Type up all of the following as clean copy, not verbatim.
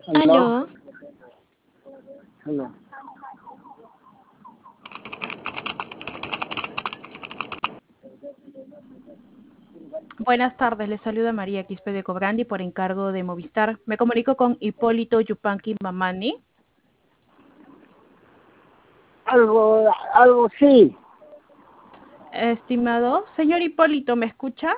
Aló, Aló, aló. buenas tardes. Le saluda María Quispe de Cobrandi por encargo de Movistar. Me comunico con Hipólito Yupanqui Mamani. Algo sí. Estimado señor Hipólito, ¿me escucha?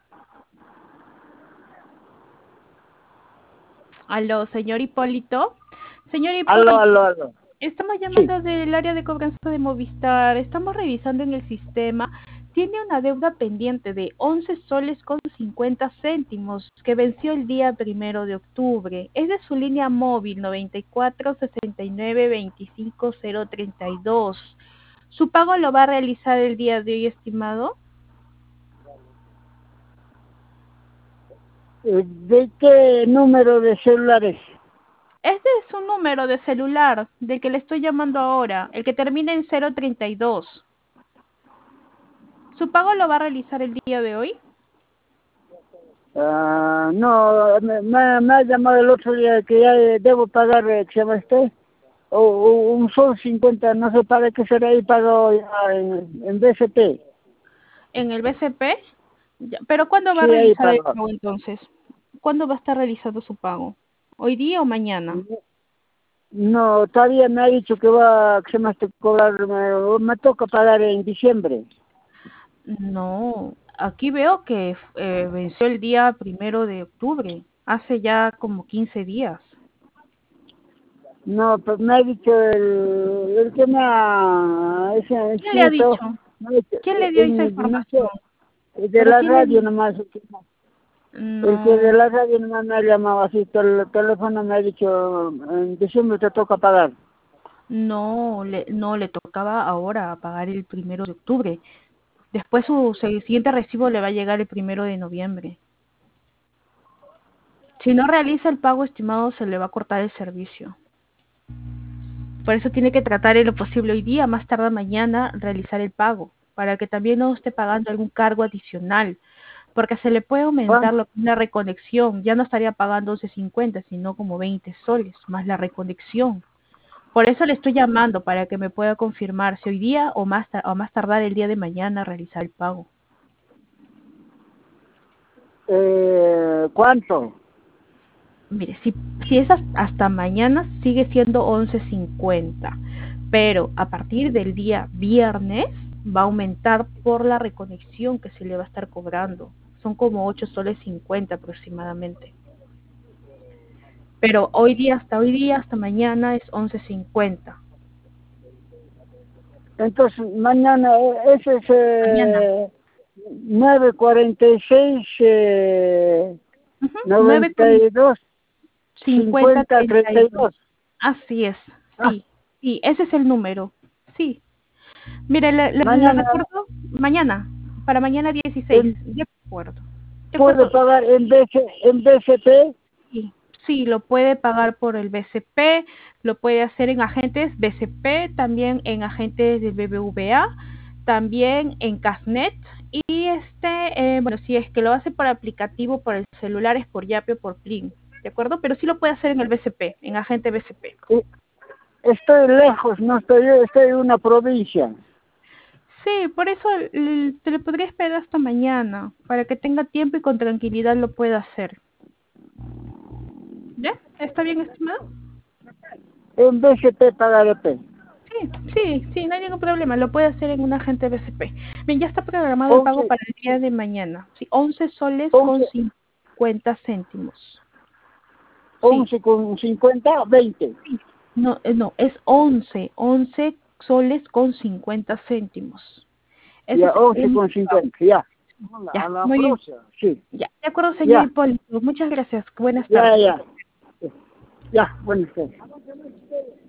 Aló, señor Hipólito. Señor Hipólito, Aló. estamos Sí. llamando del área de cobranza de Movistar. Estamos revisando en el sistema. Tiene una deuda pendiente de 11 soles con 50 céntimos que venció el día 1 de octubre. Es de su línea móvil 94 69 25 032. ¿Su pago lo va a realizar el día de hoy, estimado? ¿De qué número de celulares? Este es su número de celular del que le estoy llamando ahora, el que termina en 032. ¿Su pago lo va a realizar el día de hoy? No, me ha llamado el otro día que ya debo pagar, ¿qué se llama este? Un sol 50, no sé para qué será ahí pago ya en BCP. ¿En el BCP? Ya, pero ¿cuándo va a Sí, ahí realizar el pago. pago entonces? ¿Cuándo va a estar realizando su pago? ¿Hoy día o mañana? No, todavía me ha dicho que va, que se me hace cobrar, me toca pagar en diciembre. No, aquí veo que venció el día 1 de octubre, hace ya como 15 días. No, pues me ha dicho el que me ha ¿Quién le ha escrito, dicho? me ha dicho, ¿Quién le dio esa no información? sé, de ¿Pero la quién le radio dijo? nomás, el que de No, la radio nomás me ha llamado así, por el teléfono me ha dicho, en diciembre te toca pagar. no le tocaba ahora pagar el 1 de octubre. Después su siguiente recibo le va a llegar el 1 de noviembre. Si no realiza el pago estimado, se le va a cortar el servicio. Por eso tiene que tratar en lo posible hoy día, más tarde mañana, realizar el pago, para que también no esté pagando algún cargo adicional, porque se le puede aumentar ¿Cuánto? la reconexión. Ya no estaría pagando 11.50, sino como 20 soles, más la reconexión. Por eso le estoy llamando, para que me pueda confirmar si hoy día o más tardar el día de mañana realizar el pago. ¿Cuánto? Mire, si es hasta mañana, sigue siendo 11.50, pero a partir del día viernes va a aumentar por la reconexión que se le va a estar cobrando. Son como 8 soles 50 aproximadamente. Pero hoy día, hasta mañana es 11.50. Entonces, mañana, ese es Mañana. 946, Ujú, 92, 9:50 50, 32. 32. Así es, Ah, sí, sí, ese es el número. Sí. Mire, le mañana recuerdo mañana, para mañana 16, en- de acuerdo. De puede acuerdo, pagar en BCP. sí, sí, lo puede pagar por el BCP, lo puede hacer en agentes BCP, también en agentes del BBVA, también en Casnet y bueno, si es que lo hace por aplicativo, por el celular es por Yape o por Plin, ¿de acuerdo? Pero sí lo puede hacer en el BCP, en agente BCP. Estoy lejos, no estoy en una provincia. Sí, por eso te lo podría esperar hasta mañana, para que tenga tiempo y con tranquilidad lo pueda hacer. ¿Ya? ¿Está bien, estimado? En BCP pagaré. Sí, no hay ningún problema, lo puede hacer en un agente BCP. Bien, ya está programado el pago 11, para el día de mañana. Sí, 11 soles con 11, 50 céntimos. Sí, 11 con 50, 20. sí. No, no, es 11 soles con 50 céntimos. Ese Ya, es 11 el con pago. 50, ya. A Ya, la muy bien. próxima, sí. Ya, de acuerdo, señor Ya, Hipólito. Muchas gracias. Buenas ya, tardes. ya. Ya, buenas tardes.